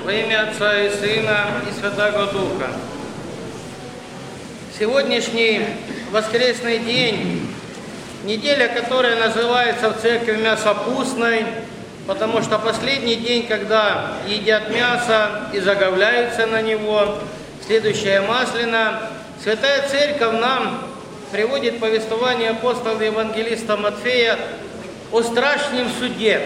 Во имя Отца и Сына и Святаго Духа. Сегодняшний воскресный день, неделя, которая называется в церкви мясопустной, потому что последний день, когда едят мясо и заговляются на него, следующая Маслина, Святая Церковь нам приводит повествование апостола и евангелиста Матфея о страшном суде.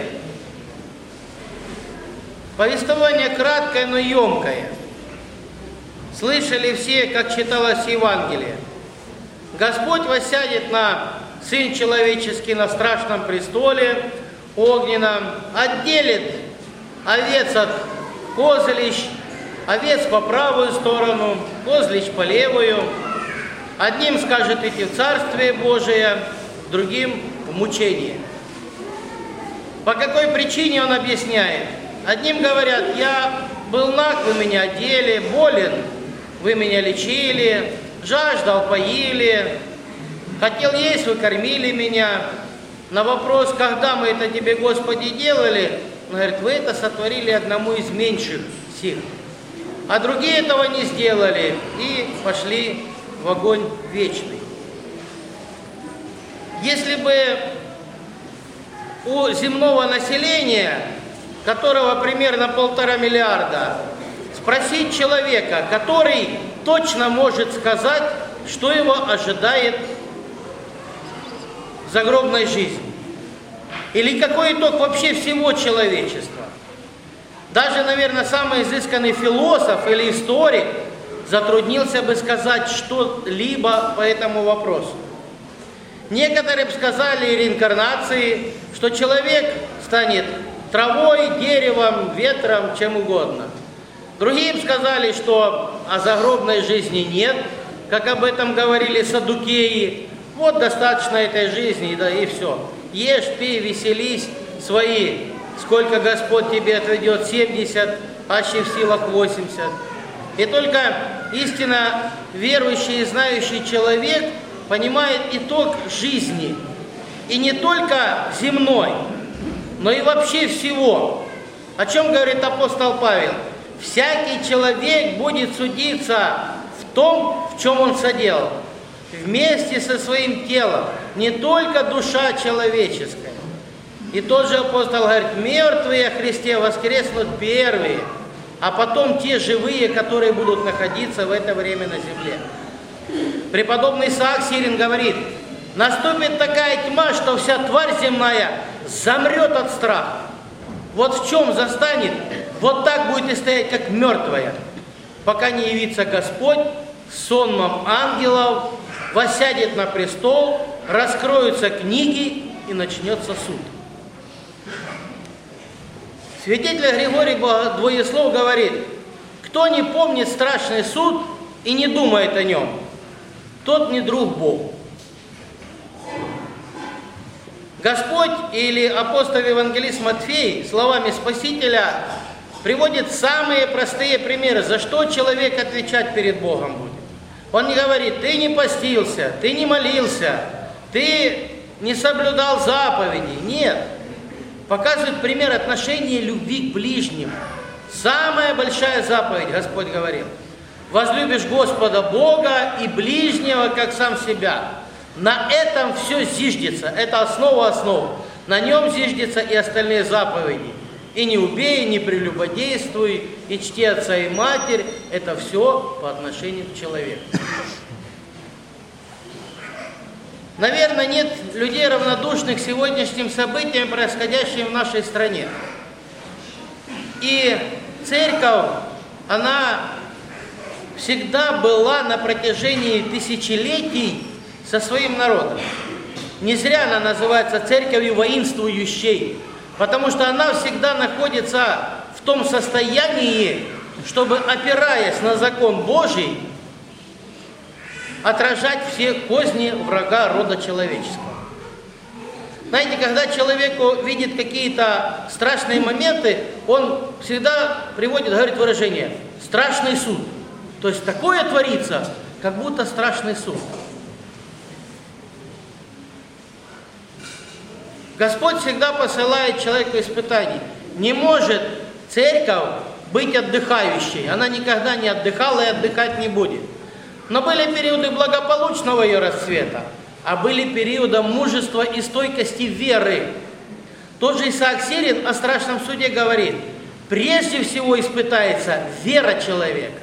Повествование краткое, но емкое. Слышали все, как читалось Евангелие. Господь воссядет на Сын Человеческий на страшном престоле огненном, отделит овец от козлищ, овец по правую сторону, козлищ по левую. Одним скажет идти в Царствие Божие, другим в мучение. По какой причине он объясняет? Одним говорят: я был наг, вы меня одели, болен, вы меня лечили, жаждал, поили, хотел есть, вы кормили меня. На вопрос, когда мы это тебе, Господи, делали, он говорит: вы это сотворили одному из меньших сих, а другие этого не сделали и пошли в огонь вечный. Если бы у земного населения, которого примерно 1,5 миллиарда, спросить человека, который точно может сказать, что его ожидает в загробной жизни, или какой итог вообще всего человечества. Даже, наверное, самый изысканный философ или историк затруднился бы сказать что-либо по этому вопросу. Некоторые бы сказали о реинкарнации, что человек станет травой, деревом, ветром, чем угодно. Другие бы сказали, что о загробной жизни нет, как об этом говорили саддукеи. Вот достаточно этой жизни, да и все. Ешь, пей, веселись свои, сколько Господь тебе отведет, 70, аще в силах 80. И только истинно верующий и знающий человек понимает итог жизни. И не только земной, но и вообще всего. О чем говорит апостол Павел? Всякий человек будет судиться в том, в чем он соделал, вместе со своим телом, не только душа человеческая. И тот же апостол говорит: мертвые о Христе воскреснут первые, а потом те живые, которые будут находиться в это время на земле. Преподобный Исаак Сирин говорит: наступит такая тьма, что вся тварь земная замрет от страха. Вот в чем застанет, вот так будет и стоять, как мертвая, пока не явится Господь с сонмом ангелов, воссядет на престол, раскроются книги и начнется суд. Святитель Григорий Двоеслов говорит: кто не помнит страшный суд и не думает о нем, тот не друг Богу. Господь или апостол-евангелист Матфей словами Спасителя приводит самые простые примеры, за что человек отвечать перед Богом будет. Он не говорит: ты не постился, ты не молился, ты не соблюдал заповеди. Нет. Показывает пример отношения любви к ближнему. Самая большая заповедь, Господь говорил: возлюбишь Господа Бога и ближнего, как сам себя. На этом все зиждется, это основа основ. На нем зиждется и остальные заповеди. И не убей, не прелюбодействуй, и чти отца и матерь. Это все по отношению к человеку. Наверное, нет людей, равнодушных к сегодняшним событиям, происходящим в нашей стране. И церковь, она всегда была на протяжении тысячелетий со своим народом. Не зря она называется церковью воинствующей, потому что она всегда находится в том состоянии, чтобы, опираясь на закон Божий, отражать все козни врага рода человеческого. Знаете, когда человеку видит какие-то страшные моменты, он всегда говорит выражение «страшный суд». То есть такое творится, как будто страшный суд. Господь всегда посылает человеку испытаний. Не может церковь быть отдыхающей. Она никогда не отдыхала и отдыхать не будет. Но были периоды благополучного ее расцвета, а были периоды мужества и стойкости веры. Тот же Исаак Сирин о страшном суде говорит: прежде всего испытается вера человека.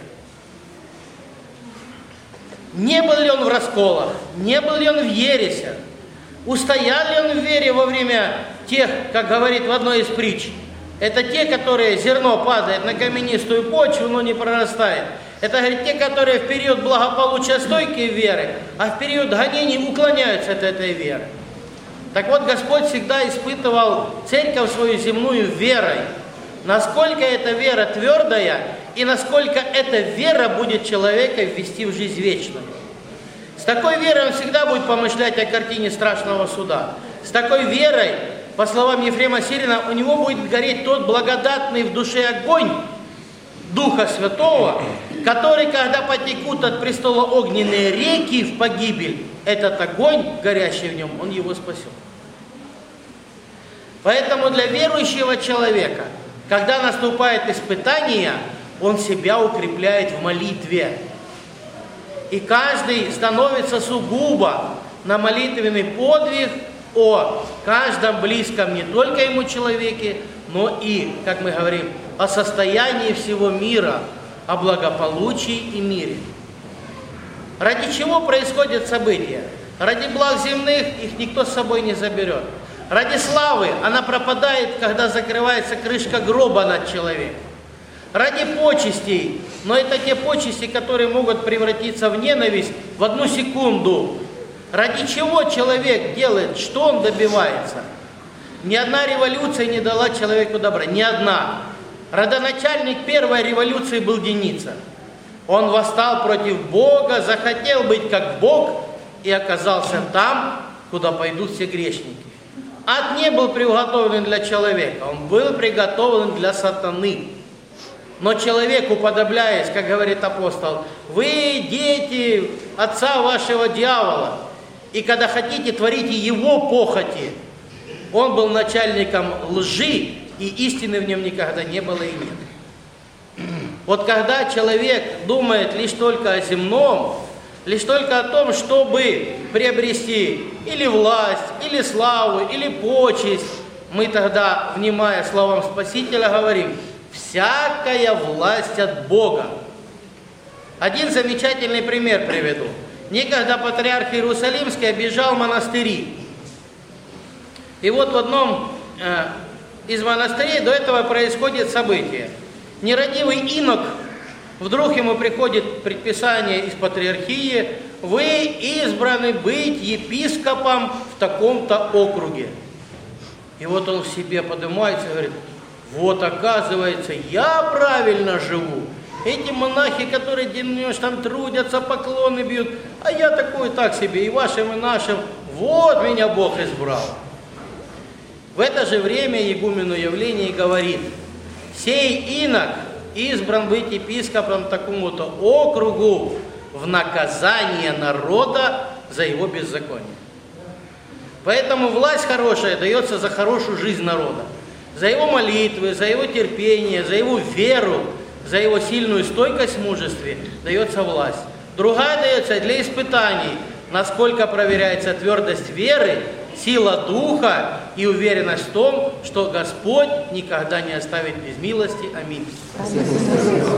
Не был ли он в расколах, не был ли он в ересях, устоял ли он в вере во время тех, как говорит в одной из притч, это те, которые зерно падает на каменистую почву, но не прорастает. Это, говорит, те, которые в период благополучия стойкие веры, а в период гонений уклоняются от этой веры. Так вот, Господь всегда испытывал церковь свою земную верой. Насколько эта вера твердая и насколько эта вера будет человека ввести в жизнь вечную. С такой верой он всегда будет помышлять о картине страшного суда. С такой верой, по словам Ефрема Сирина, у него будет гореть тот благодатный в душе огонь Духа Святого, который, когда потекут от престола огненные реки в погибель, этот огонь, горящий в нем, он его спасет. Поэтому для верующего человека, когда наступает испытание, он себя укрепляет в молитве. И каждый становится сугубо на молитвенный подвиг о каждом близком не только ему человеке, но и, как мы говорим, о состоянии всего мира, о благополучии и мире. Ради чего происходят события? Ради благ земных их никто с собой не заберет. Ради славы она пропадает, когда закрывается крышка гроба над человеком. Ради почестей, но это те почести, которые могут превратиться в ненависть в одну секунду. Ради чего человек делает, что он добивается? Ни одна революция не дала человеку добра, ни одна. Родоначальник первой революции был Деница. Он восстал против Бога, захотел быть как Бог и оказался там, куда пойдут все грешники. Ад не был приготовлен для человека, он был приготовлен для сатаны. Но человек, уподобляясь, как говорит апостол, вы дети отца вашего дьявола, и когда хотите, творите его похоти. Он был начальником лжи, и истины в нем никогда не было и нет. Вот когда человек думает лишь только о земном, лишь только о том, чтобы приобрести или власть, или славу, или почесть, мы тогда, внимая словам Спасителя, говорим: всякая власть от Бога. Один замечательный пример приведу. Некогда патриарх Иерусалимский объезжал монастыри. И вот в одном из монастырей до этого происходит событие. Нерадивый инок, вдруг ему приходит предписание из патриархии: вы избраны быть епископом в таком-то округе. И вот он в себе поднимается и говорит: вот оказывается, я правильно живу. Эти монахи, которые день там трудятся, поклоны бьют, а я такой так себе, и вашим, и нашим, вот меня Бог избрал. В это же время игумену Явлений говорит: сей инок избран быть епископом такому-то округу в наказание народа за его беззаконие. Поэтому власть хорошая дается за хорошую жизнь народа, за его молитвы, за его терпение, за его веру, за его сильную стойкость в мужестве дается власть. Другая дается для испытаний, насколько проверяется твердость веры, сила духа и уверенность в том, что Господь никогда не оставит без милости. Аминь.